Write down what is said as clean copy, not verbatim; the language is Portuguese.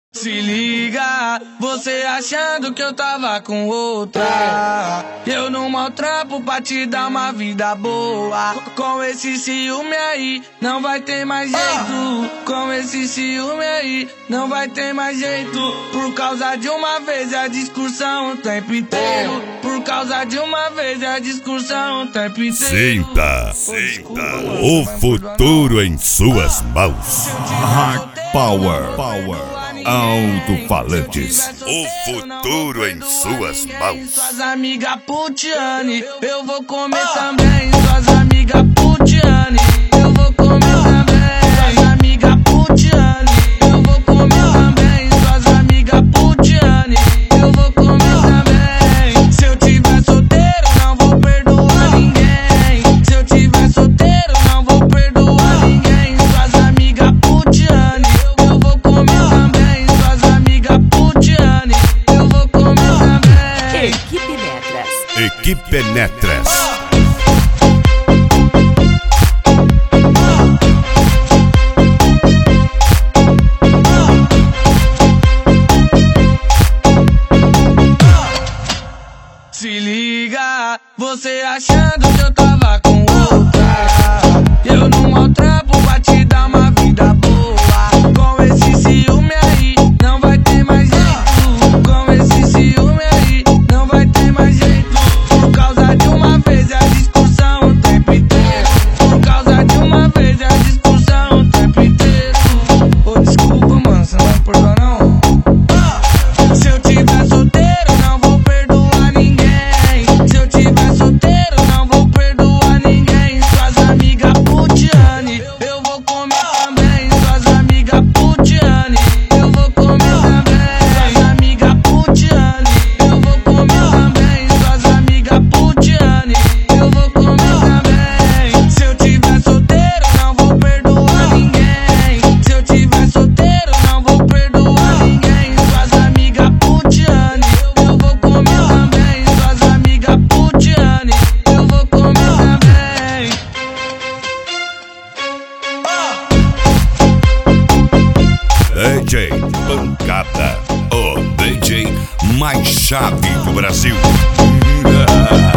Se liga, você achando que eu tava com outra. Eu não maltrapo pra te dar uma vida boa. Com esse ciúme aí, não vai ter mais jeito. Com esse ciúme aí, não vai ter mais jeito. Por causa de uma vez a discussão o tempo inteiro. Por causa de uma vez a discussão o tempo inteiro. Sinta, o futuro em suas mãos. Hard Power. Alto-falantes. O futuro em suas mãos. Suas amigas putiane, eu vou comer também. Suas amigas putiane, eu vou comer também. Suas amigas putiane, eu vou comer também. Suas amigas putiane, eu vou comer também. Se eu tiver solteiro, não vou perdoar ninguém. Se eu tiver solteiro, não vou perdoar ninguém. Suas amigas putiane, eu vou comer também. Eu vou comer também. Equipe Penetras. Se liga, você achando que eu tava com outra. Eu não maltrapo pra te dar uma vida boa. Com esse ciúme aí, não vai ter mais jeito. Com esse ciúme aí, não vai ter mais jeito. Por causa de uma vez a discussão o tempo inteiro. Por causa de uma vez a discussão o tempo inteiro. Ô, desculpa, mano, você não vai perdoar não? Se eu tiver solteiro, não vou perdoar ninguém. Se eu tiver solteiro, não vou perdoar ninguém. Suas amigas putiane, eu vou comer também. Suas amigas putiane, eu vou comer também. Suas amigas putiane, eu vou comer também. Suas amigas putiane, eu vou comer também. Se eu tiver solteiro, não vou perdoar ninguém. Se eu tiver solteiro, não vou perdoar ninguém. Suas amigas putiane, eu vou comer também. Suas amigas putiane, eu vou comer também. DJ Pancada, o DJ mais chave do Brasil.